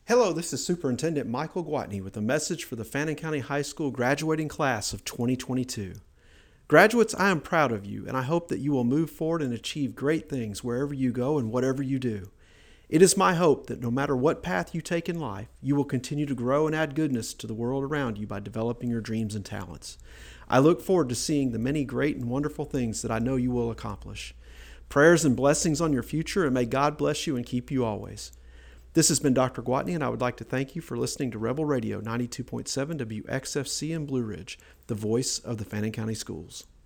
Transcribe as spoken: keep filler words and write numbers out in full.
Hello, this is Superintendent Michael Gwatney with a message for the Fannin County High School graduating class of twenty twenty-two. Graduates, I am proud of you, and I hope that you will move forward and achieve great things wherever you go and whatever you do. It is my hope that no matter what path you take in life, you will continue to grow and add goodness to the world around you by developing your dreams and talents. I look forward to seeing the many great and wonderful things that I know you will accomplish. Prayers and blessings on your future, and may God bless you and keep you always. This has been Doctor Gwatney, and I would like to thank you for listening to Rebel Radio ninety-two point seven W X F C in Blue Ridge, the voice of the Fannin County Schools.